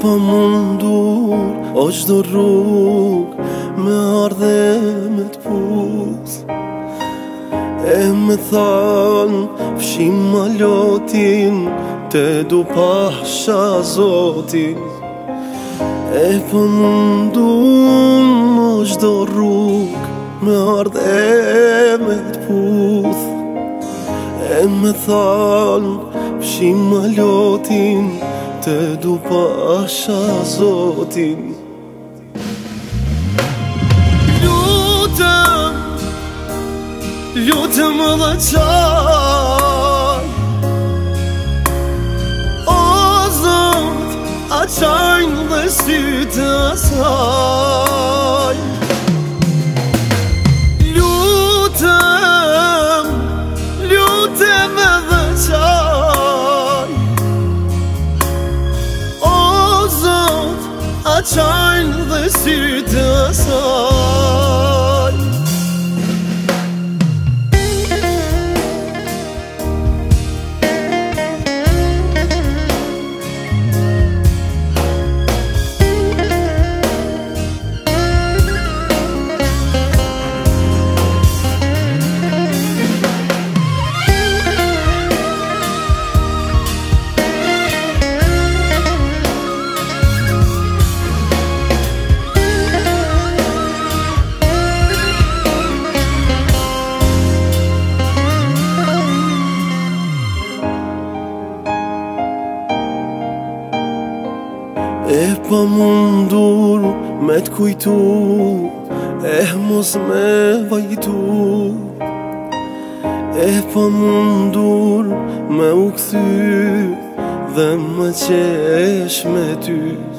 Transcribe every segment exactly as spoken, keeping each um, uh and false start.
pa mundur o qdo rrug me ardhe me t'pus. E me than fshim malotin te du pasha zotin. E pa mundur o qdo rrug me ardhe me t'pus. E me than fshim malotin te du pasha zotin. Lutem, lutem dhe qaj, o Zot, a qajnë dhe sytë asaj. Lutem, lutem dhe qaj, a qajnë dhe sytë asaj. E pa mundur me t'kujtu, eh mos me vajtu. E pa mundur me u kthy dhe me qesh me ty.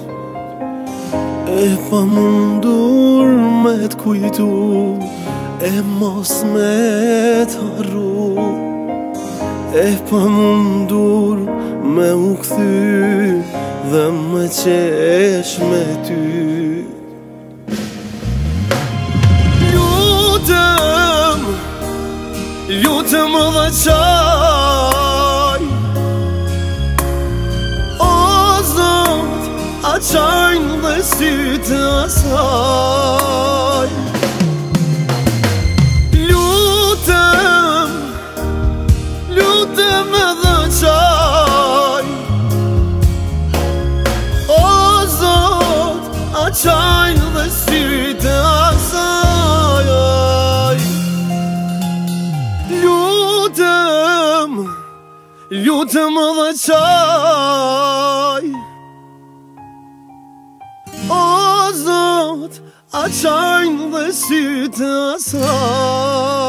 E pa mundur me t'kujtu, e mos me t'harru. E pa mundur me u kthy dhe me qesh me ty. Lutem, lutem dhe qaj, o Zot, a qajnë dhe sytë asaj. Lutem, lutem dhe qaj, a qajnë dhe sytë asaj. Lutem, lutem dhe qaj, o Zot, a qajnë dhe sytë asaj.